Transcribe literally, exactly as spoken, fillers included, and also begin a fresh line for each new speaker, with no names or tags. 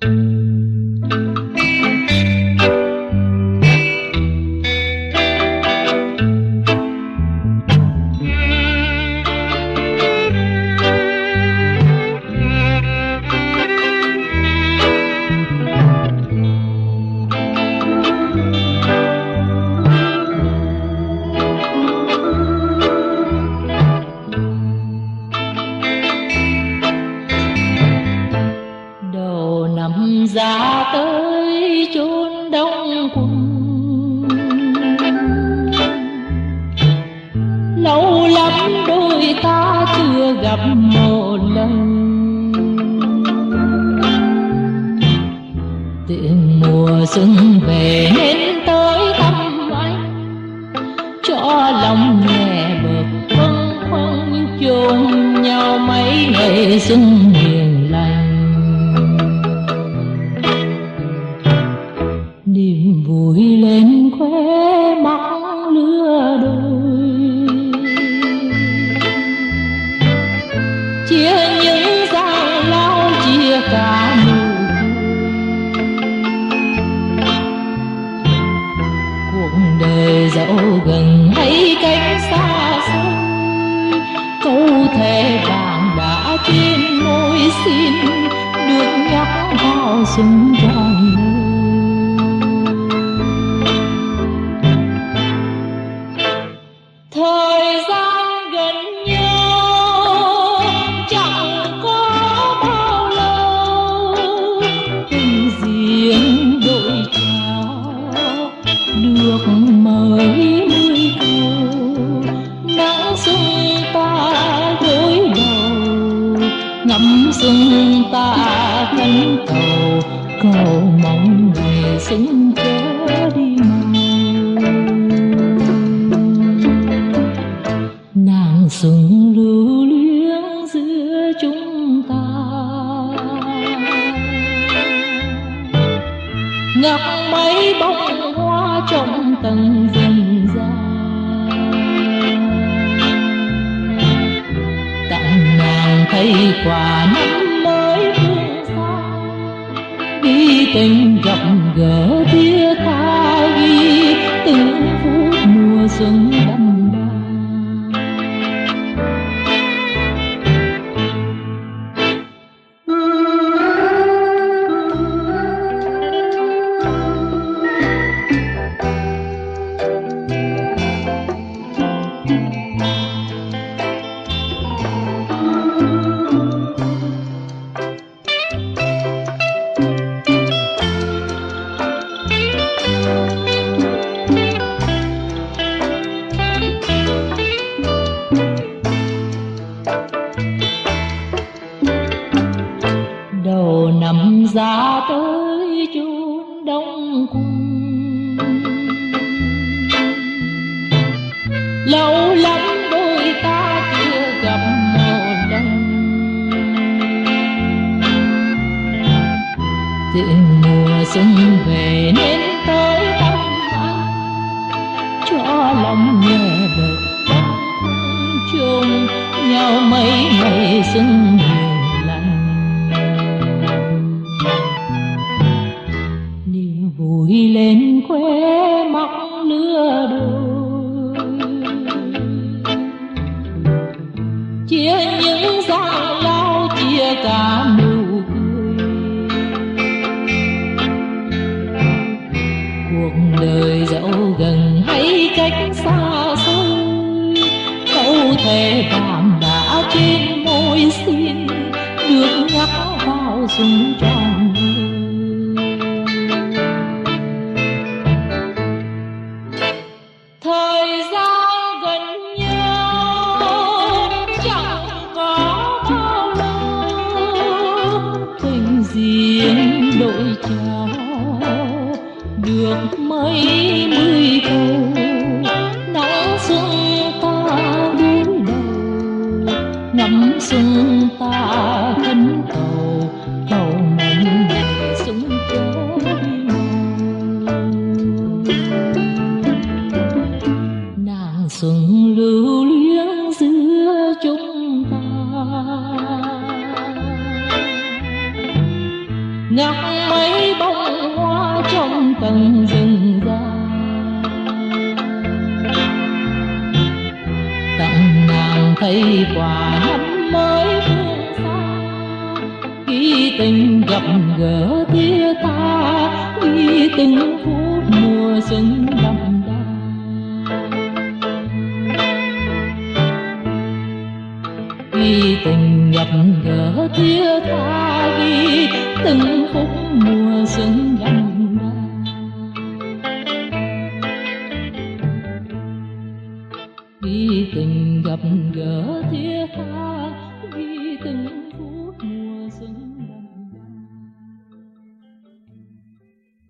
Ra tới chốn đông quân, lâu lắm đôi ta chưa gặp một lần. Tiện mùa xuân về nên tới thăm anh, cho lòng nhẹ bợt bâng khuâng chôn nhau mấy ngày xuân hiền lành. Niềm vui lên khóe mắt lứa đôi, chia những giang lao chia cả nụ cười. Cuộc đời dẫu gần hay cách xa xôi, câu thề vàng đã trên môi xin được nhắc vào xuân tròn đời. Thời gian gần nhau chẳng có bao lâu, tình duyên đôi trao được mấy mươi câu. Nắng xuân ta gối đầu, ngắm xuân ta khấn cầu, cầu mong ngày xuân chớ đi mau. Nàng xuân lưu luyến giữa chúng ta, ngập mấy bông hoa trong tầng rừng già. Tặng nàng thấy quà năm mới phương xa, ghi tình gặp gỡ thiết tha, ghi từng phút mùa xuân đậm. Đầu năm ra tới chốn đông quân, lâu lắm đôi ta chưa gặp một lần. Tiện mùa xuân về nên tới thăm anh, cho lòng nhẹ bợt bâng chôn nhau mấy ngày xuân hiền lành. Niềm vui lên khóe mắt lứa đôi, chia những giang lao chia cả nụ cười. Cuộc đời dẫu gần hay cách xa xôi, câu thề vàng đã trên môi xin được nhắc vào xuân tròn đời. Thời gian gần nhau chẳng có bao lâu, tình duyên đôi trao được mấy mươi câu. Nắng xuân ta gối đầu, ngắm xuân ta khấn cầu, cầu mong ngày xuân chớ đi mau. Nàng xuân lưu luyến giữa chúng ta, ngắt mấy bông hoa trong tầng rừng già. Tặng nàng thấy quà năm mới phương xa, ghi tình gặp gỡ tia tha, ghi từng phút mùa xuân đậm đà. Ghi tình gặp gỡ tia tha, ghi từng phút mùa xuân đậm đà. Ghi tình gặp gỡ tia